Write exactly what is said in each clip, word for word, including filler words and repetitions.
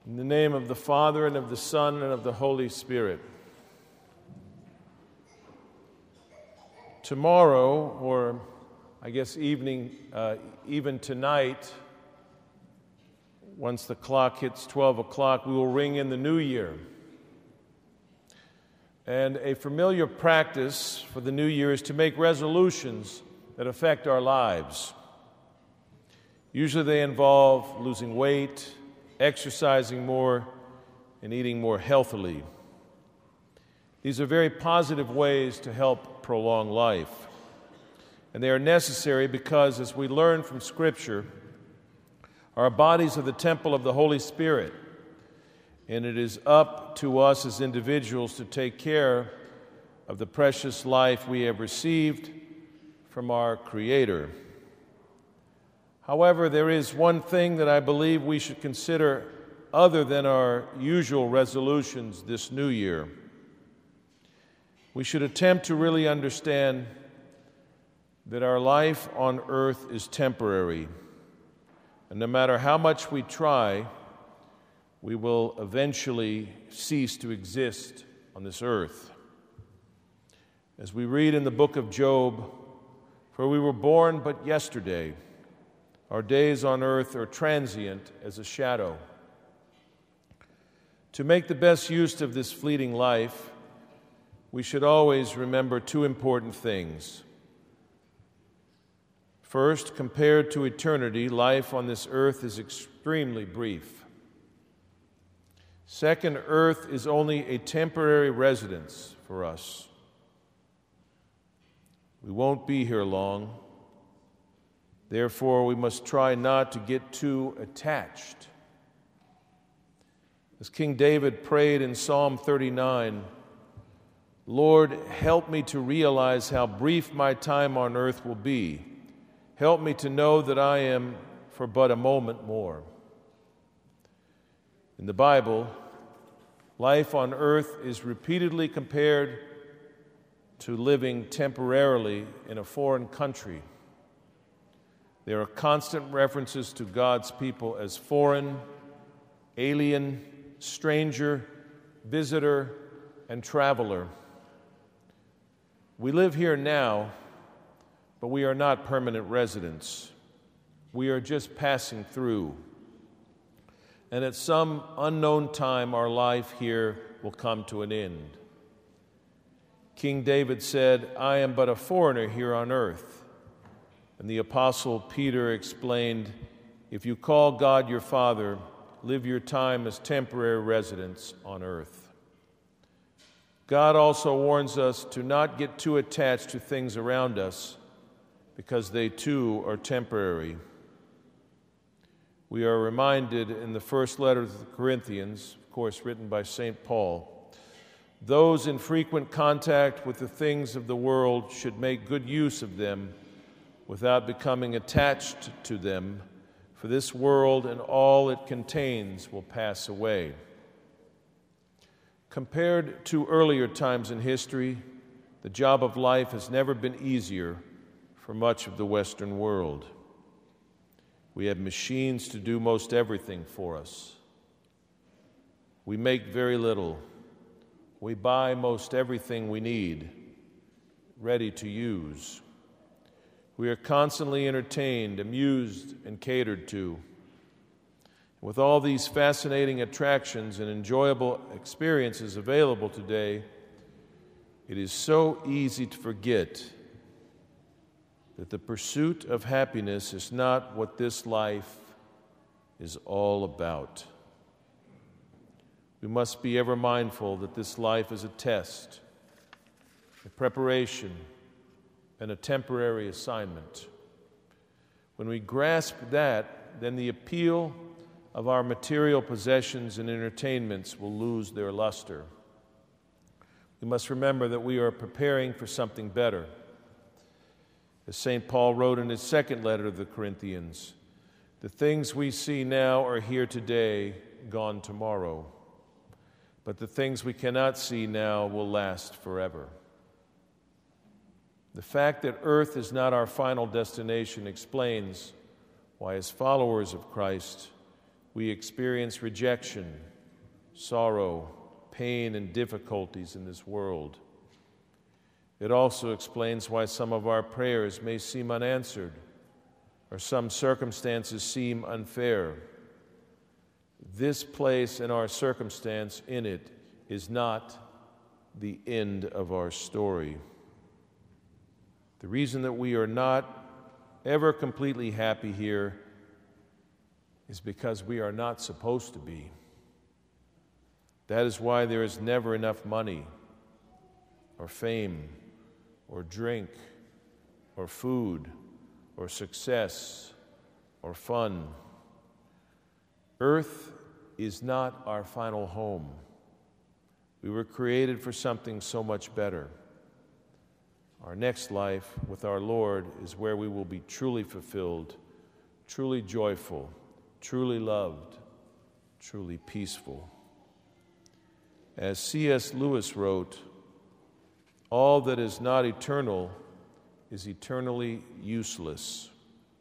In the name of the Father, and of the Son, and of the Holy Spirit. Tomorrow, or I guess evening, uh, even tonight, once the clock hits twelve o'clock, we will ring in the new year. And a familiar practice for the new year is to make resolutions that affect our lives. Usually they involve losing weight, exercising more, and eating more healthily. These are very positive ways to help prolong life. And they are necessary because, as we learn from Scripture, our bodies are the temple of the Holy Spirit, and it is up to us as individuals to take care of the precious life we have received from our Creator. However, there is one thing that I believe we should consider other than our usual resolutions this new year. We should attempt to really understand that our life on earth is temporary, and no matter how much we try, we will eventually cease to exist on this earth. As we read in the book of Job, "For we were born but yesterday. Our days on earth are transient as a shadow." To make the best use of this fleeting life, we should always remember two important things. First, compared to eternity, life on this earth is extremely brief. Second, earth is only a temporary residence for us. We won't be here long. Therefore, we must try not to get too attached. As King David prayed in Psalm thirty-nine, "Lord, help me to realize how brief my time on earth will be. Help me to know that I am for but a moment more." In the Bible, life on earth is repeatedly compared to living temporarily in a foreign country. There are constant references to God's people as foreign, alien, stranger, visitor, and traveler. We live here now, but we are not permanent residents. We are just passing through. And at some unknown time, our life here will come to an end. King David said, "I am but a foreigner here on earth." And the Apostle Peter explained, "If you call God your Father, live your time as temporary residents on earth." God also warns us to not get too attached to things around us, because they too are temporary. We are reminded in the first letter to the Corinthians, of course written by Saint Paul, "Those in frequent contact with the things of the world should make good use of them without becoming attached to them, for this world and all it contains will pass away." Compared to earlier times in history, the job of life has never been easier for much of the Western world. We have machines to do most everything for us. We make very little. We buy most everything we need, ready to use. We are constantly entertained, amused, and catered to. With all these fascinating attractions and enjoyable experiences available today, it is so easy to forget that the pursuit of happiness is not what this life is all about. We must be ever mindful that this life is a test, a preparation, and a temporary assignment. When we grasp that, then the appeal of our material possessions and entertainments will lose their luster. We must remember that we are preparing for something better. As Saint Paul wrote in his second letter to the Corinthians, "The things we see now are here today, gone tomorrow. But the things we cannot see now will last forever." The fact that earth is not our final destination explains why, as followers of Christ, we experience rejection, sorrow, pain, and difficulties in this world. It also explains why some of our prayers may seem unanswered, or some circumstances seem unfair. This place and our circumstance in it is not the end of our story. The reason that we are not ever completely happy here is because we are not supposed to be. That is why there is never enough money, or fame, or drink, or food, or success, or fun. Earth is not our final home. We were created for something so much better. Our next life with our Lord is where we will be truly fulfilled, truly joyful, truly loved, truly peaceful. As C S Lewis wrote, all that is not eternal is eternally useless.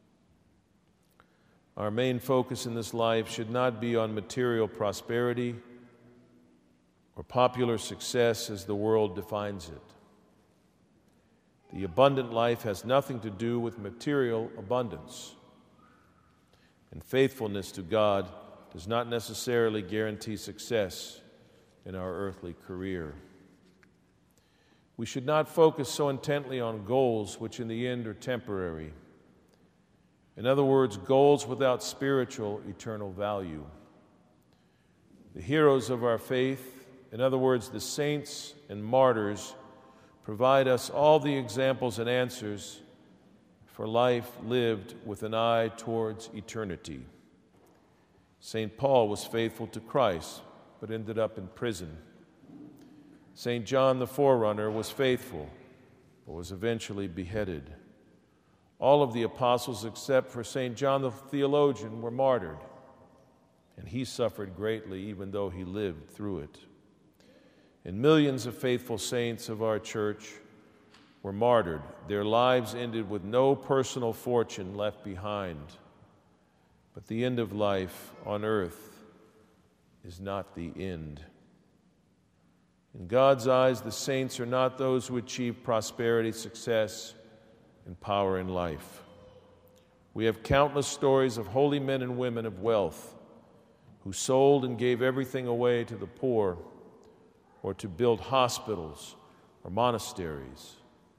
Our main focus in this life should not be on material prosperity or popular success as the world defines it. The abundant life has nothing to do with material abundance. And faithfulness to God does not necessarily guarantee success in our earthly career. We should not focus so intently on goals which in the end are temporary. In other words, goals without spiritual, eternal value. The heroes of our faith, in other words, the saints and martyrs, provide us all the examples and answers for life lived with an eye towards eternity. Saint Paul was faithful to Christ, but ended up in prison. Saint John the Forerunner was faithful, but was eventually beheaded. All of the apostles, except for Saint John the theologian, were martyred, and he suffered greatly, even though he lived through it. And millions of faithful saints of our church were martyred. Their lives ended with no personal fortune left behind. But the end of life on earth is not the end. In God's eyes, the saints are not those who achieve prosperity, success, and power in life. We have countless stories of holy men and women of wealth who sold and gave everything away to the poor, or to build hospitals or monasteries.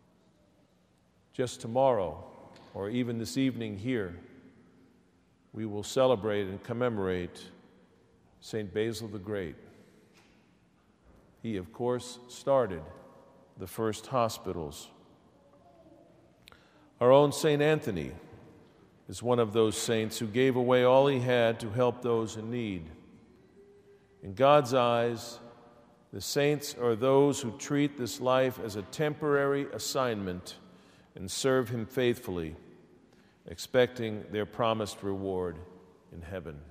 Just tomorrow, or even this evening here, we will celebrate and commemorate Saint Basil the Great. He, of course, started the first hospitals. Our own Saint Anthony is one of those saints who gave away all he had to help those in need. In God's eyes, the saints are those who treat this life as a temporary assignment and serve Him faithfully, expecting their promised reward in heaven.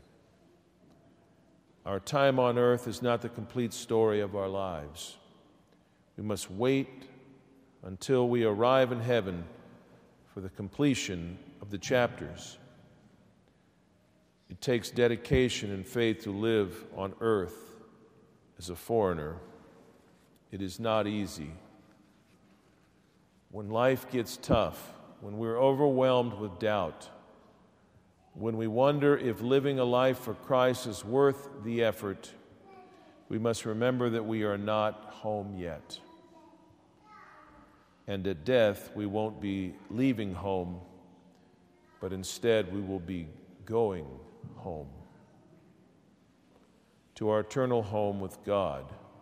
Our time on earth is not the complete story of our lives. We must wait until we arrive in heaven for the completion of the chapters. It takes dedication and faith to live on earth as a foreigner. It is not easy. When life gets tough, when we're overwhelmed with doubt, when we wonder if living a life for Christ is worth the effort, we must remember that we are not home yet. And at death, we won't be leaving home, but instead we will be going home to our eternal home with God.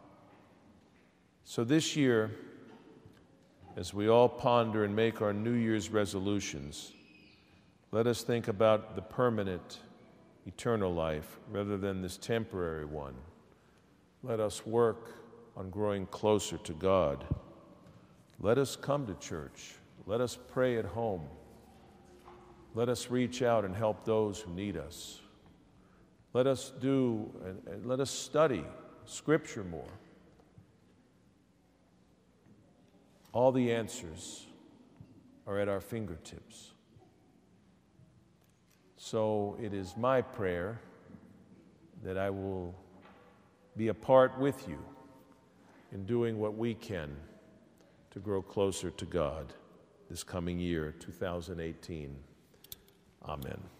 So this year, as we all ponder and make our New Year's resolutions, let us think about the permanent, eternal life rather than this temporary one. Let us work on growing closer to God. Let us come to church. Let us pray at home. Let us reach out and help those who need us. Let us do and, and let us study Scripture more. All the answers are at our fingertips. So it is my prayer that I will be a part with you in doing what we can to grow closer to God this coming year, two thousand eighteen. Amen.